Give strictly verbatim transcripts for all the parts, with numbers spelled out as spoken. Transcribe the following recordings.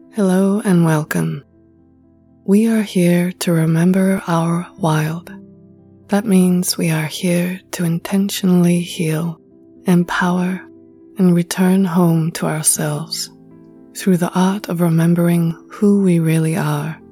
Hello and welcome. We are here to remember our wild. That means we are here to intentionally heal, empower, and return home to ourselves through the art of remembering who we really are.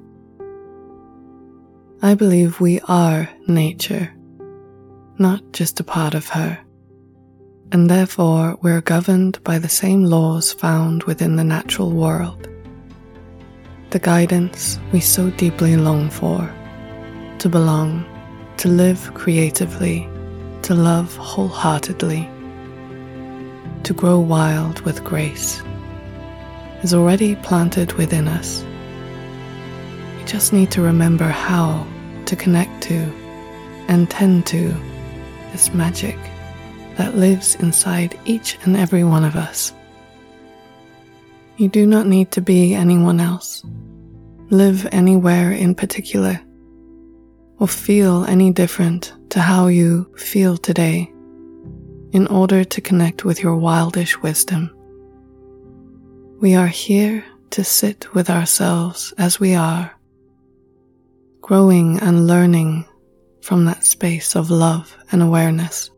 I believe we are nature, not just a part of her, and therefore we're governed by the same laws found within the natural world. The guidance we so deeply long for, to belong, to live creatively, to love wholeheartedly, to grow wild with grace, is already planted within us. We just need to remember how to connect to and tend to this magic that lives inside each and every one of us. You do not need to be anyone else, live anywhere in particular, or feel any different to how you feel today in order to connect with your wildish wisdom. We are here to sit with ourselves as we are, growing and learning from that space of love and awareness.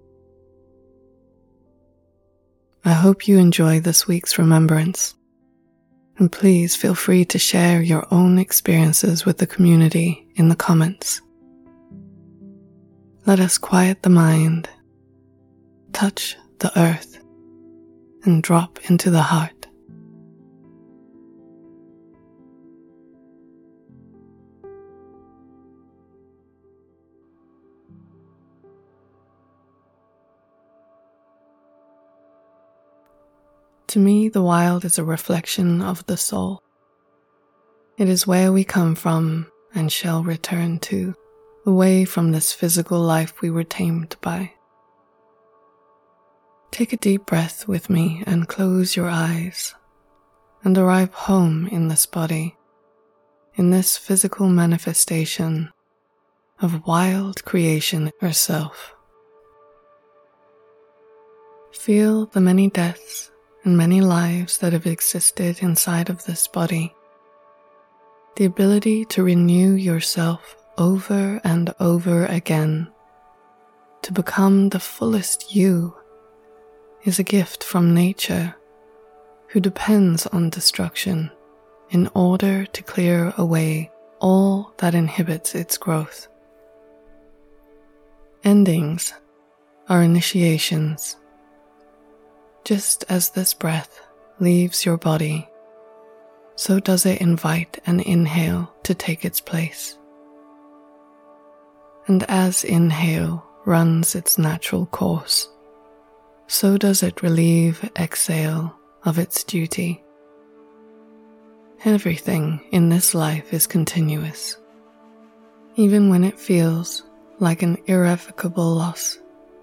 I hope you enjoy this week's remembrance. And please feel free to share your own experiences with the community in the comments. Let us quiet the mind, touch the earth, and drop into the heart. To me, the wild is a reflection of the soul. It is where we come from and shall return to, away from this physical life we were tamed by. Take a deep breath with me and close your eyes, and arrive home in this body, in this physical manifestation of wild creation herself. Feel the many deaths and many lives that have existed inside of this body. The ability to renew yourself over and over again, to become the fullest you, is a gift from nature, who depends on destruction in order to clear away all that inhibits its growth. Endings are initiations. Just as this breath leaves your body, so does it invite an inhale to take its place. And as inhale runs its natural course, so does it relieve exhale of its duty. Everything in this life is continuous, even when it feels like an irrevocable loss.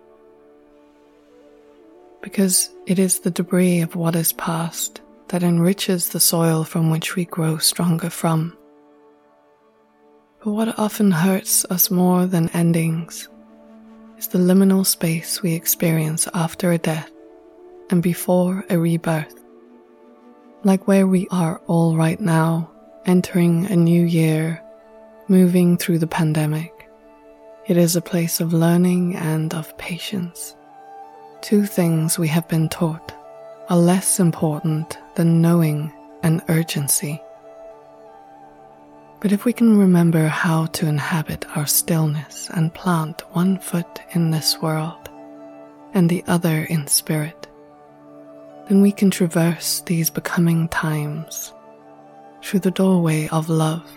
Because it is the debris of what is past that enriches the soil from which we grow stronger from. But what often hurts us more than endings is the liminal space we experience after a death and before a rebirth, like where we are all right now, entering a new year, moving through the pandemic. It is a place of learning and of patience. Two things we have been taught are less important than knowing and urgency. But if we can remember how to inhabit our stillness and plant one foot in this world and the other in spirit, then we can traverse these becoming times through the doorway of love.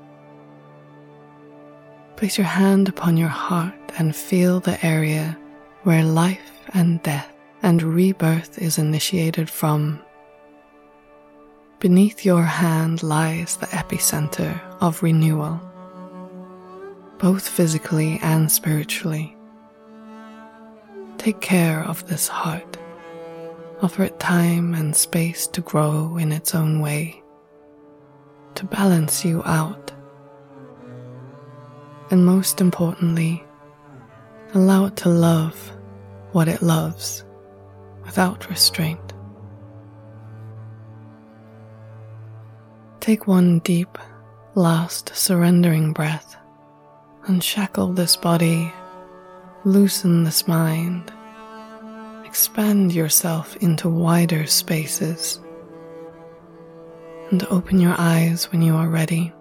Place your hand upon your heart and feel the area where life and death and rebirth is initiated from. Beneath your hand lies the epicenter of renewal, both physically and spiritually. Take care of this heart. Offer it time and space to grow in its own way, to balance you out. And most importantly, allow it to love what it loves without restraint. Take one deep, last surrendering breath. Unshackle this body, loosen this mind, expand yourself into wider spaces, and open your eyes when you are ready.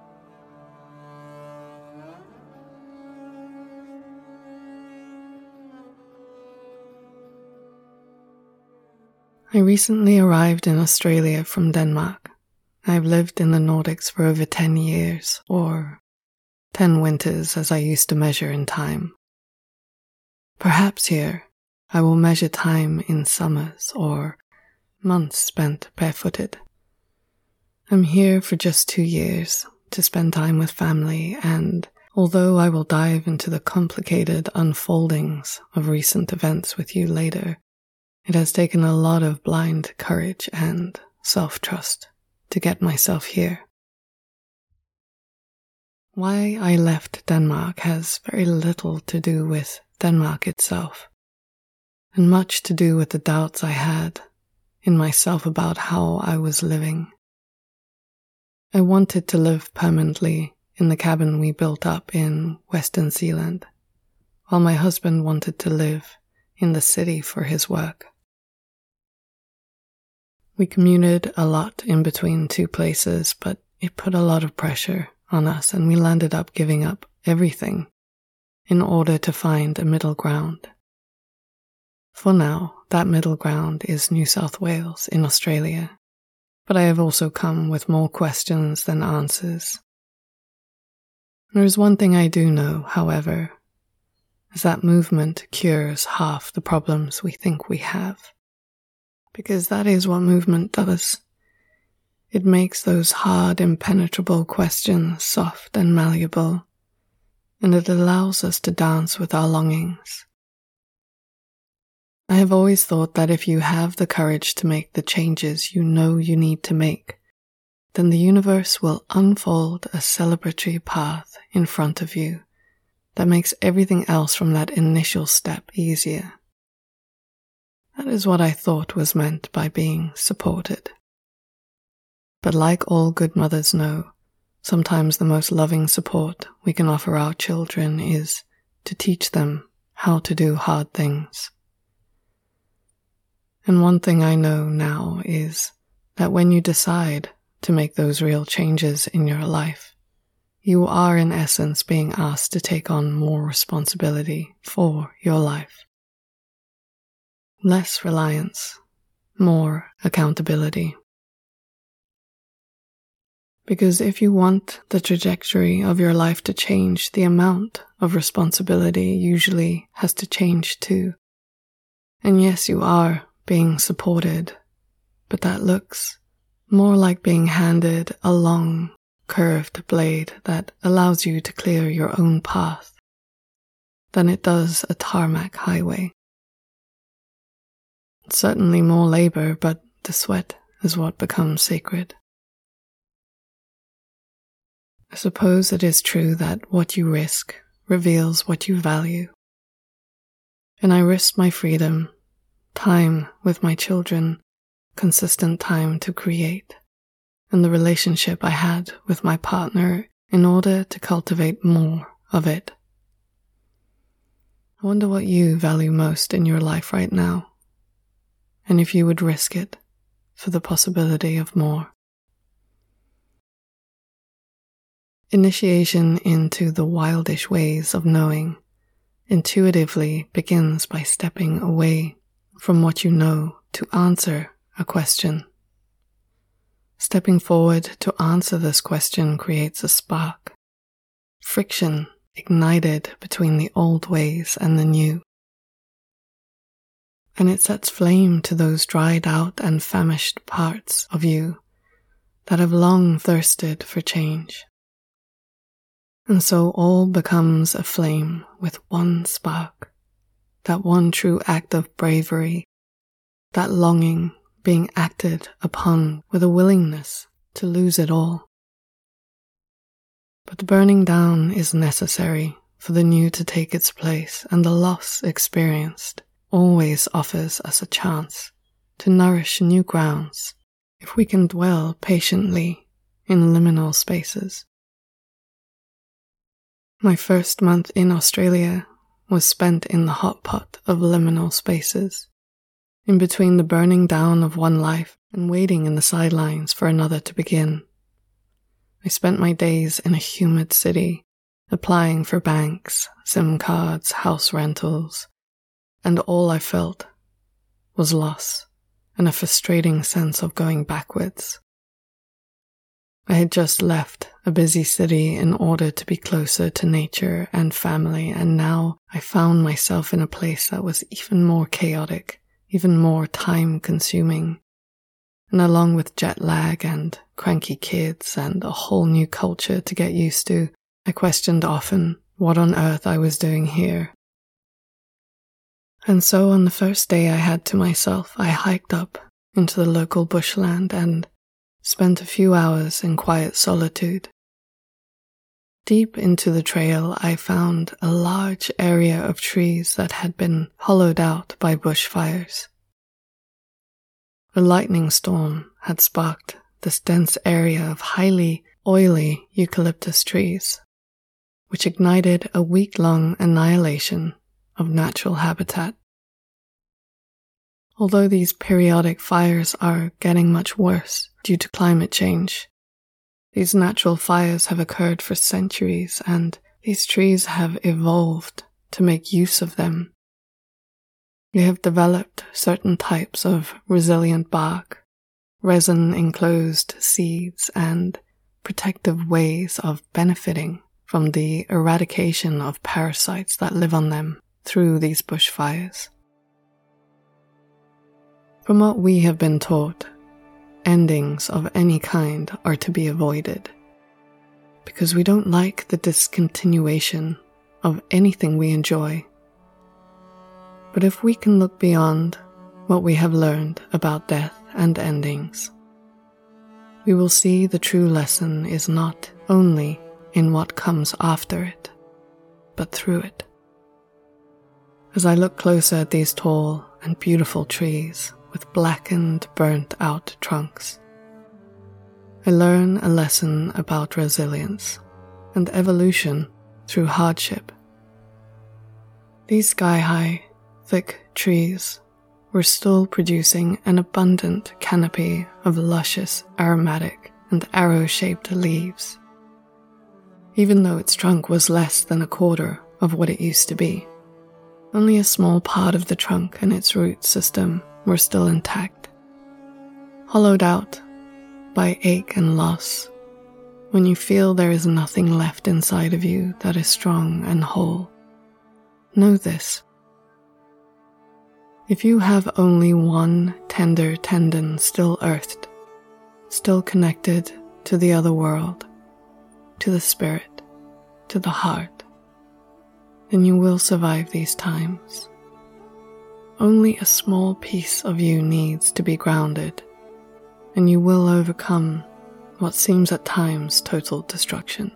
I recently arrived in Australia from Denmark. I've lived in the Nordics for over ten years, or ten winters as I used to measure in time. Perhaps here I will measure time in summers or months spent barefooted. I'm here for just two years to spend time with family, and although I will dive into the complicated unfoldings of recent events with you later, it has taken a lot of blind courage and self-trust to get myself here. Why I left Denmark has very little to do with Denmark itself, and much to do with the doubts I had in myself about how I was living. I wanted to live permanently in the cabin we built up in Western Zealand, while my husband wanted to live in the city for his work. We commuted a lot in between two places, but it put a lot of pressure on us, and we landed up giving up everything in order to find a middle ground. For now, that middle ground is New South Wales in Australia, but I have also come with more questions than answers. There is one thing I do know, however, is that movement cures half the problems we think we have. Because that is what movement does. It makes those hard, impenetrable questions soft and malleable, and it allows us to dance with our longings. I have always thought that if you have the courage to make the changes you know you need to make, then the universe will unfold a celebratory path in front of you that makes everything else from that initial step easier. That is what I thought was meant by being supported. But like all good mothers know, sometimes the most loving support we can offer our children is to teach them how to do hard things. And one thing I know now is that when you decide to make those real changes in your life, you are in essence being asked to take on more responsibility for your life. Less reliance, more accountability. Because if you want the trajectory of your life to change, the amount of responsibility usually has to change too. And yes, you are being supported, but that looks more like being handed a long, curved blade that allows you to clear your own path than it does a tarmac highway. Certainly more labor, but the sweat is what becomes sacred. I suppose it is true that what you risk reveals what you value. And I risked my freedom, time with my children, consistent time to create, and the relationship I had with my partner in order to cultivate more of it. I wonder what you value most in your life right now, and if you would risk it for the possibility of more. Initiation into the wildish ways of knowing intuitively begins by stepping away from what you know to answer a question. Stepping forward to answer this question creates a spark, friction ignited between the old ways and the new. And it sets flame to those dried out and famished parts of you that have long thirsted for change. And so all becomes aflame with one spark, that one true act of bravery, that longing being acted upon with a willingness to lose it all. But the burning down is necessary for the new to take its place, and the loss experienced always offers us a chance to nourish new grounds if we can dwell patiently in liminal spaces. My first month in Australia was spent in the hot pot of liminal spaces, in between the burning down of one life and waiting in the sidelines for another to begin. I spent my days in a humid city, applying for banks, SIM cards, house rentals, and all I felt was loss and a frustrating sense of going backwards. I had just left a busy city in order to be closer to nature and family, and now I found myself in a place that was even more chaotic, even more time-consuming. And along with jet lag and cranky kids and a whole new culture to get used to, I questioned often what on earth I was doing here. And so on the first day I had to myself, I hiked up into the local bushland and spent a few hours in quiet solitude. Deep into the trail, I found a large area of trees that had been hollowed out by bushfires. A lightning storm had sparked this dense area of highly oily eucalyptus trees, which ignited a week-long annihilation of natural habitat. Although these periodic fires are getting much worse due to climate change, these natural fires have occurred for centuries, and these trees have evolved to make use of them. They have developed certain types of resilient bark, resin-enclosed seeds, and protective ways of benefiting from the eradication of parasites that live on them through these bushfires. From what we have been taught, endings of any kind are to be avoided, because we don't like the discontinuation of anything we enjoy. But if we can look beyond what we have learned about death and endings, we will see the true lesson is not only in what comes after it, but through it. As I look closer at these tall and beautiful trees with blackened, burnt-out trunks, I learn a lesson about resilience and evolution through hardship. These sky-high, thick trees were still producing an abundant canopy of luscious, aromatic, and arrow-shaped leaves, even though its trunk was less than a quarter of what it used to be. Only a small part of the trunk and its root system were still intact, hollowed out by ache and loss. When you feel there is nothing left inside of you that is strong and whole, know this. If you have only one tender tendon still earthed, still connected to the other world, to the spirit, to the heart, then you will survive these times. Only a small piece of you needs to be grounded, and you will overcome what seems at times total destruction.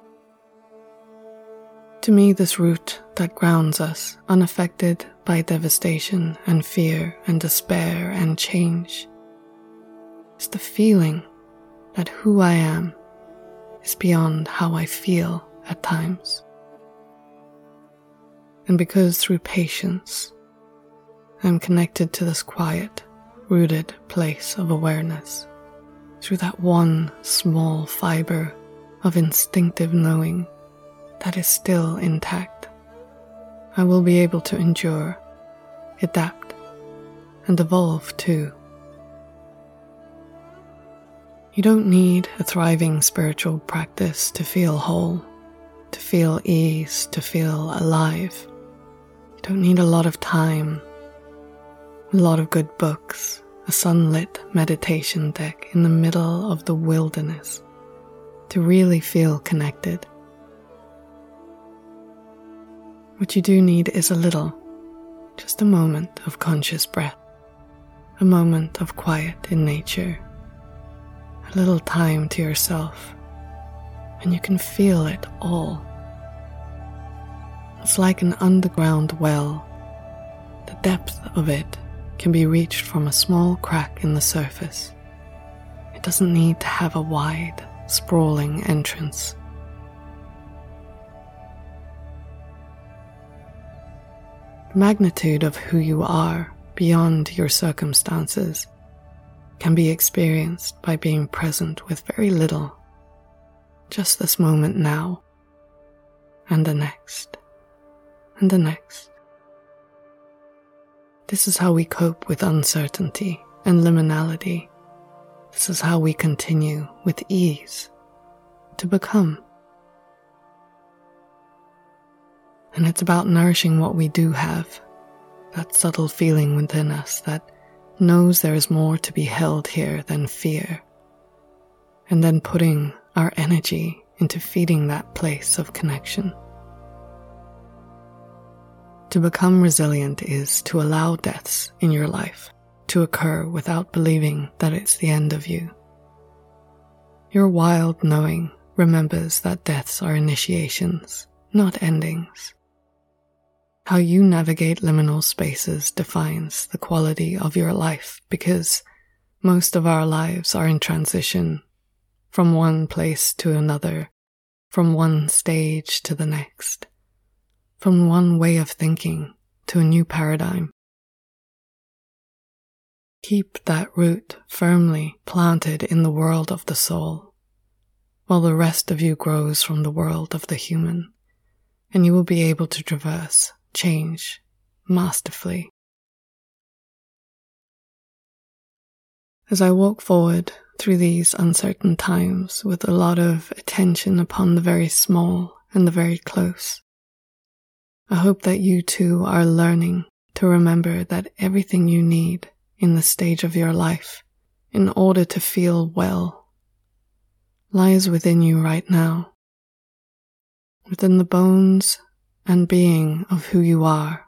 To me, this root that grounds us, unaffected by devastation and fear and despair and change, is the feeling that who I am is beyond how I feel at times. And because through patience, I am connected to this quiet, rooted place of awareness, through that one small fiber of instinctive knowing that is still intact, I will be able to endure, adapt, and evolve too. You don't need a thriving spiritual practice to feel whole, to feel ease, to feel alive. You don't need a lot of time, a lot of good books, a sunlit meditation deck in the middle of the wilderness to really feel connected. What you do need is a little, just a moment of conscious breath, a moment of quiet in nature, a little time to yourself, and you can feel it all. It's like an underground well. The depth of it can be reached from a small crack in the surface. It doesn't need to have a wide, sprawling entrance. The magnitude of who you are beyond your circumstances can be experienced by being present with very little, just this moment now, and the next, and the next. This is how we cope with uncertainty and liminality. This is how we continue with ease to become. And it's about nourishing what we do have, that subtle feeling within us that knows there is more to be held here than fear, and then putting our energy into feeding that place of connection. To become resilient is to allow deaths in your life to occur without believing that it's the end of you. Your wild knowing remembers that deaths are initiations, not endings. How you navigate liminal spaces defines the quality of your life, because most of our lives are in transition from one place to another, from one stage to the next, from one way of thinking to a new paradigm. Keep that root firmly planted in the world of the soul, while the rest of you grows from the world of the human, and you will be able to traverse change masterfully. As I walk forward through these uncertain times with a lot of attention upon the very small and the very close, I hope that you too are learning to remember that everything you need in the stage of your life in order to feel well lies within you right now, within the bones and being of who you are.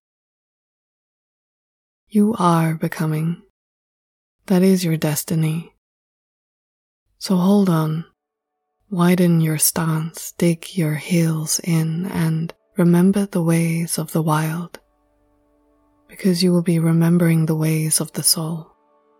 You are becoming. That is your destiny. So hold on, widen your stance, dig your heels in, and remember the ways of the wild, because you will be remembering the ways of the soul.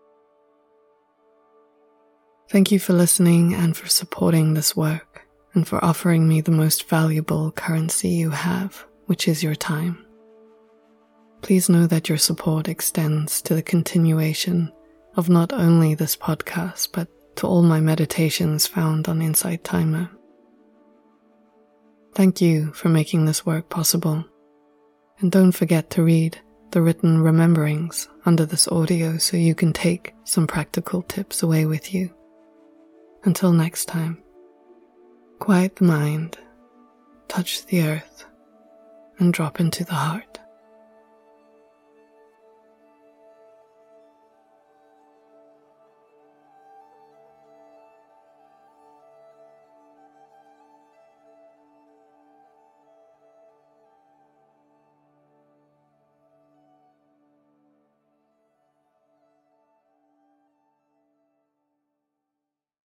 Thank you for listening and for supporting this work, and for offering me the most valuable currency you have, which is your time. Please know that your support extends to the continuation of not only this podcast, but to all my meditations found on Insight Timer. Thank you for making this work possible, and don't forget to read the written rememberings under this audio so you can take some practical tips away with you. Until next time, quiet the mind, touch the earth, and drop into the heart.